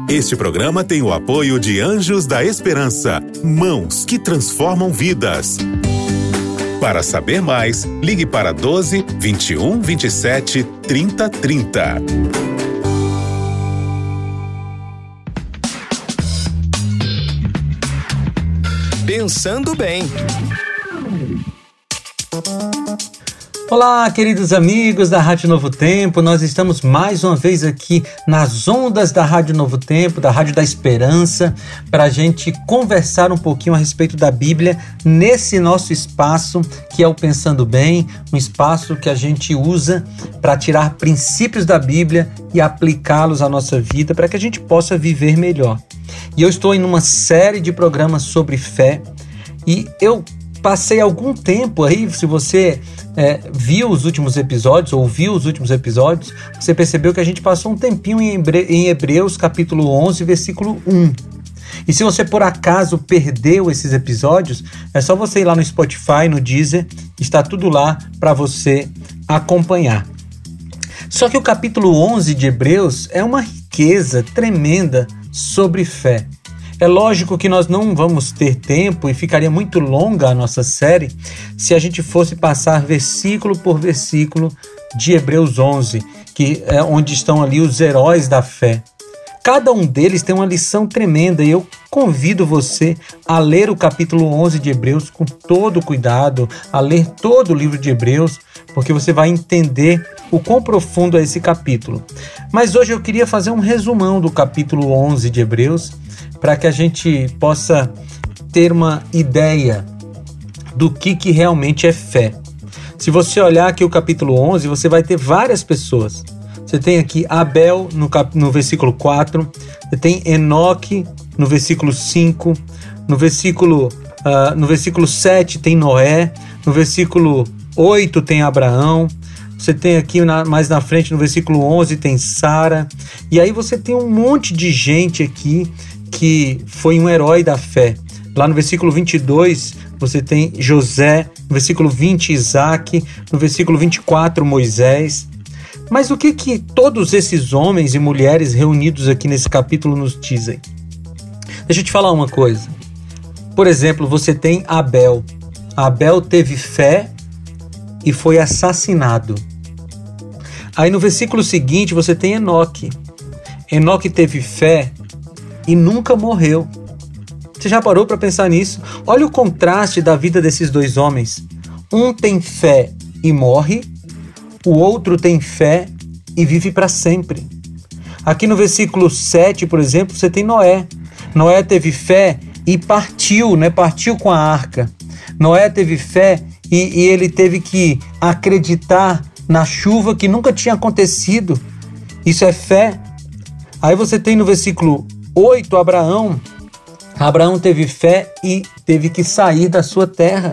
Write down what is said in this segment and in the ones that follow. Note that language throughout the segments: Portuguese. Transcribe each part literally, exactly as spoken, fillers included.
Este programa tem o apoio de Anjos da Esperança, mãos que transformam vidas. Para saber mais, ligue para doze, vinte e um, vinte e sete, trinta, trinta. Pensando bem. Olá, queridos amigos da Rádio Novo Tempo, nós estamos mais uma vez aqui nas ondas da Rádio Novo Tempo, da Rádio da Esperança, para a gente conversar um pouquinho a respeito da Bíblia nesse nosso espaço que é o Pensando Bem, um espaço que a gente usa para tirar princípios da Bíblia e aplicá-los à nossa vida para que a gente possa viver melhor. E eu estou em uma série de programas sobre fé e eu passei algum tempo aí, se você é, viu os últimos episódios, ouviu os últimos episódios, você percebeu que a gente passou um tempinho em, Hebre- em Hebreus capítulo onze, versículo um. E se você por acaso perdeu esses episódios, é só você ir lá no Spotify, no Deezer, está tudo lá para você acompanhar. Só que o capítulo onze de Hebreus é uma riqueza tremenda sobre fé. É lógico que nós não vamos ter tempo e ficaria muito longa a nossa série se a gente fosse passar versículo por versículo de Hebreus onze, que é onde estão ali os heróis da fé. Cada um deles tem uma lição tremenda e eu convido você a ler o capítulo onze de Hebreus com todo cuidado, a ler todo o livro de Hebreus, porque você vai entender o quão profundo é esse capítulo. Mas hoje eu queria fazer um resumão do capítulo onze de Hebreus, para que a gente possa ter uma ideia do que, que realmente é fé. Se você olhar aqui o capítulo onze, você vai ter várias pessoas. Você tem aqui Abel no, cap... no versículo quatro, você tem Enoque no versículo cinco, no versículo, uh, no versículo sete tem Noé, no versículo oito tem Abraão, você tem aqui na, mais na frente no versículo onze tem Sara, e aí você tem um monte de gente aqui que foi um herói da fé. Lá no versículo vinte e dois, você tem José, no versículo vinte, Isaac, no versículo vinte e quatro, Moisés. Mas o que que todos esses homens e mulheres reunidos aqui nesse capítulo nos dizem? Deixa eu te falar uma coisa. Por exemplo, você tem Abel. Abel teve fé e foi assassinado. Aí no versículo seguinte, você tem Enoque. Enoque teve fé e nunca morreu. Você já parou para pensar nisso? Olha o contraste da vida desses dois homens. Um tem fé e morre, o outro tem fé e vive para sempre. Aqui no versículo sete, por exemplo, você tem Noé. Noé teve fé e partiu, né? Partiu com a arca. Noé teve fé e, e ele teve que acreditar na chuva que nunca tinha acontecido. Isso é fé. Aí você tem no versículo oito, Abraão. Abraão teve fé e teve que sair da sua terra.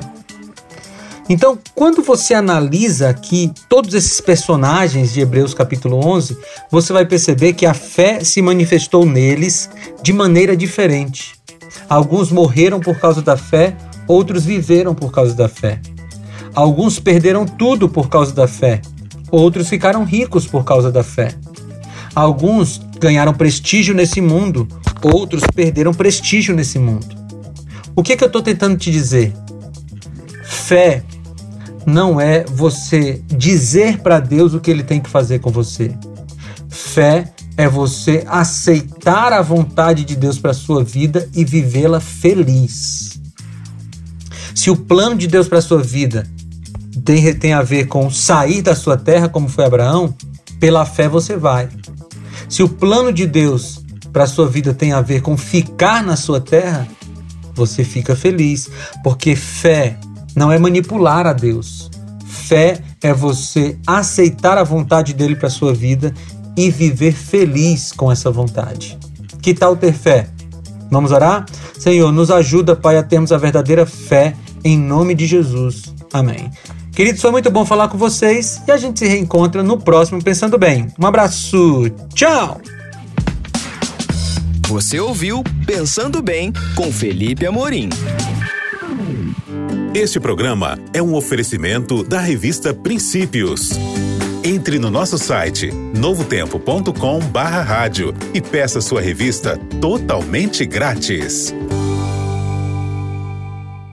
Então, quando você analisa aqui todos esses personagens de Hebreus capítulo onze, você vai perceber que a fé se manifestou neles de maneira diferente. Alguns morreram por causa da fé, outros viveram por causa da fé. Alguns perderam tudo por causa da fé, outros ficaram ricos por causa da fé. Alguns ganharam prestígio nesse mundo, outros perderam prestígio nesse mundo. O que, que eu estou tentando te dizer? Fé não é você dizer para Deus o que Ele tem que fazer com você. Fé é você aceitar a vontade de Deus para a sua vida e vivê-la feliz. Se o plano de Deus para a sua vida tem, tem a ver com sair da sua terra, como foi Abraão, pela fé você vai. Se o plano de Deus para a sua vida tem a ver com ficar na sua terra, você fica feliz, porque fé não é manipular a Deus. Fé é você aceitar a vontade dele para a sua vida e viver feliz com essa vontade. Que tal ter fé? Vamos orar? Senhor, nos ajuda, Pai, a termos a verdadeira fé em nome de Jesus. Amém. Queridos, foi muito bom falar com vocês e a gente se reencontra no próximo Pensando Bem. Um abraço. Tchau! Você ouviu Pensando Bem com Felipe Amorim. Este programa é um oferecimento da revista Princípios. Entre no nosso site novo tempo ponto com barra rádio e peça sua revista totalmente grátis.